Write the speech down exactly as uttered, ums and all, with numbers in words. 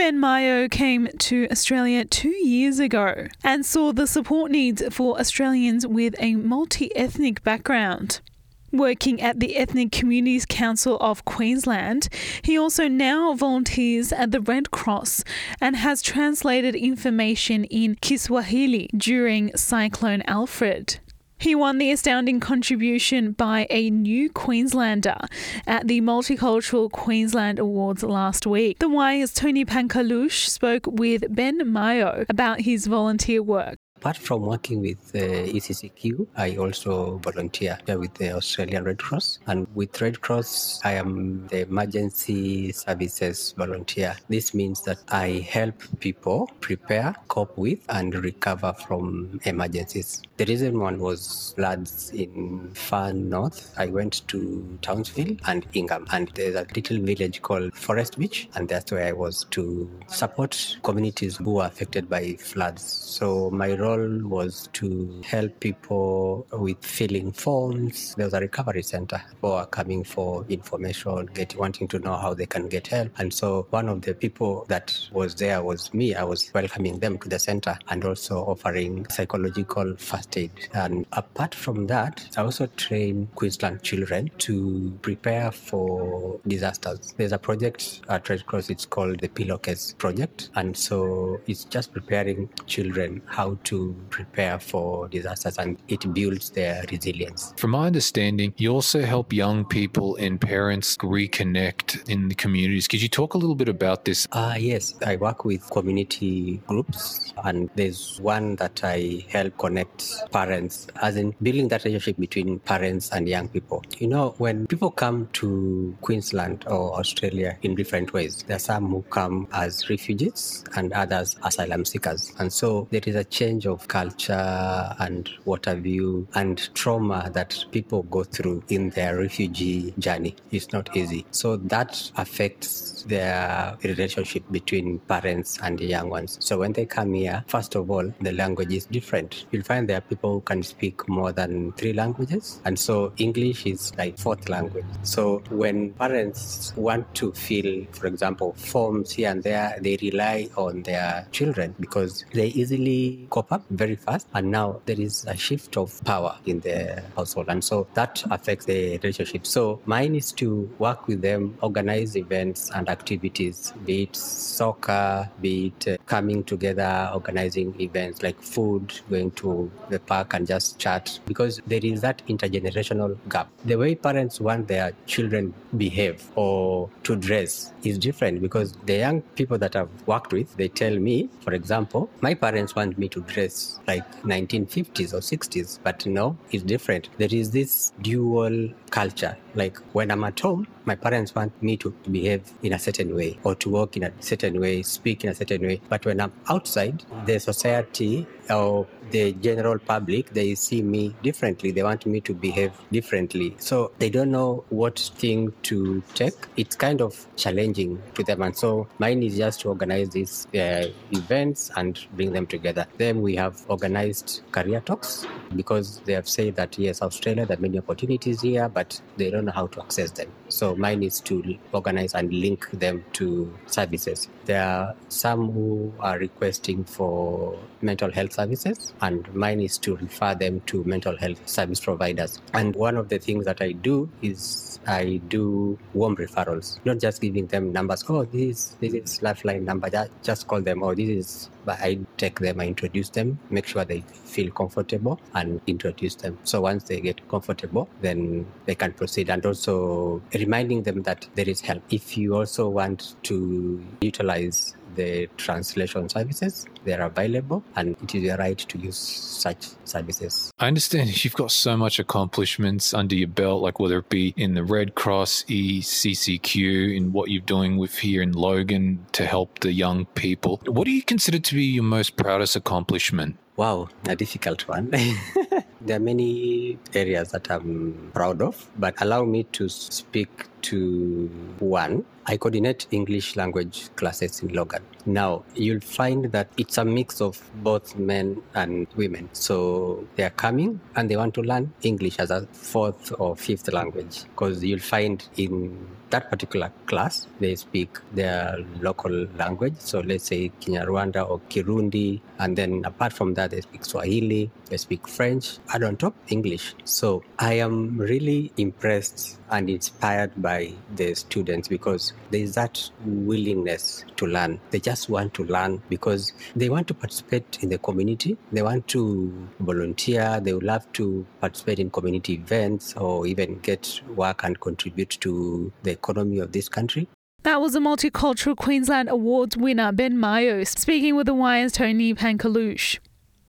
Ben Mayo came to Australia two years ago and saw the support needs for Australians with a multi-ethnic background. Working at the Ethnic Communities Council of Queensland, he also now volunteers at the Red Cross and has translated information in Kiswahili during Cyclone Alfred. He won the astounding contribution by a new Queenslander at the Multicultural Queensland Awards last week. The Wire's Tony Pankalush spoke with Ben Mayo about his volunteer work. Apart from working with uh, E C C Q, I also volunteer with the Australian Red Cross. And with Red Cross, I am the emergency services volunteer. This means that I help people prepare, cope with, and recover from emergencies. The recent one was floods in far north. I went to Townsville and Ingham, and there's a little village called Forest Beach, and that's where I was to support communities who were affected by floods. So my role was to help people with filling forms. There was a recovery center for coming for information, getting, wanting to know how they can get help. And so one of the people that was there was me. I was welcoming them to the center and also offering psychological first aid. And apart from that, I also train Queensland children to prepare for disasters. There's a project at Red Cross, it's called the Pillowcase Project. And so it's just preparing children how to prepare for disasters, and it builds their resilience. From my understanding, you also help young people and parents reconnect in the communities. Could you talk a little bit about this? Uh, yes, I work with community groups, and there's one that I help connect parents, as in building that relationship between parents and young people. You know, when people come to Queensland or Australia in different ways, there are some who come as refugees and others asylum seekers. And so there is a change of culture and what have you, and trauma that people go through in their refugee journey. It's not easy. So that affects their relationship between parents and the young ones. So when they come here, first of all, the language is different. You'll find there are people who can speak more than three languages. And so English is like fourth language. So when parents want to fill, for example, forms here and there, they rely on their children because they easily cope up very fast. And now there is a shift of power in the household. And so that affects the relationship. So mine is to work with them, organize events and activities, be it soccer, be it uh, coming together, organizing events like food, going to the park and just chat, because there is that intergenerational gap. The way parents want their children behave or to dress is different, because the young people that I've worked with, they tell me, for example, my parents want me to dress like nineteen fifties or sixties, but no, it's different. There is this dual culture. Like when I'm at home, my parents want me to behave in a certain way or to walk in a certain way, speak in a certain way. But when I'm outside, the society or the general public, they see me differently. They want me to behave differently. So they don't know what thing to take. It's kind of challenging to them. And so mine is just to organize these uh, events and bring them together. Then we have organized career talks, because they have said that, yes, Australia, there are many opportunities here, but they don't know how to access them. So mine is to organize and link them to services. There are some who are requesting for mental health services, and mine is to refer them to mental health service providers. And one of the things that I do is I do warm referrals, not just giving them numbers. Oh, this is, this is Lifeline number. Just call them. Oh, this is. But I take them, I introduce them, make sure they feel comfortable and introduce them. So once they get comfortable, then they can proceed. And also reminding them that there is help. If you also want to utilize the translation services, they are available, and it is your right to use such services. I understand you've got so much accomplishments under your belt, like whether it be in the Red Cross, E C C Q, in what you're doing with here in Logan to help the young people. What do you consider to be your most proudest accomplishment? Wow, a difficult one. There are many areas that I'm proud of, but allow me to speak to one. I coordinate English language classes in Logan. Now, you'll find that it's a mix of both men and women. So they are coming and they want to learn English as a fourth or fifth language, because you'll find in that particular class, they speak their local language. So let's say Kinyarwanda or Kirundi. And then apart from that, they speak Swahili, they speak French, and on top, English. So I am really impressed and inspired by the students because there is that willingness to learn. They just want to learn because they want to participate in the community. They want to volunteer. They would love to participate in community events or even get work and contribute to the economy of this country. That was the Multicultural Queensland Awards winner, Ben Mayo, speaking with the Wire's Tony Pankalush.